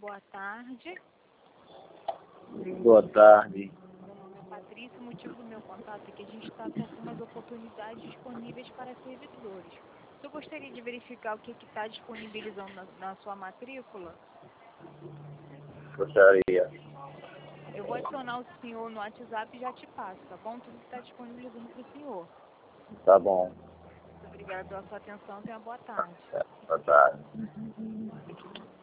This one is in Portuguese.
boa tarde. Boa tarde. Meu nome é Patrícia, o motivo do meu contato é que a gente está com algumas oportunidades disponíveis para servidores. Eu gostaria de verificar o que está disponibilizando na sua matrícula. Gostaria. Eu vou adicionar o senhor no WhatsApp e já te passo, tá bom? Tudo que está disponibilizando para o senhor. Tá bom. Muito obrigada pela sua atenção, tenha uma boa tarde. Boa tarde.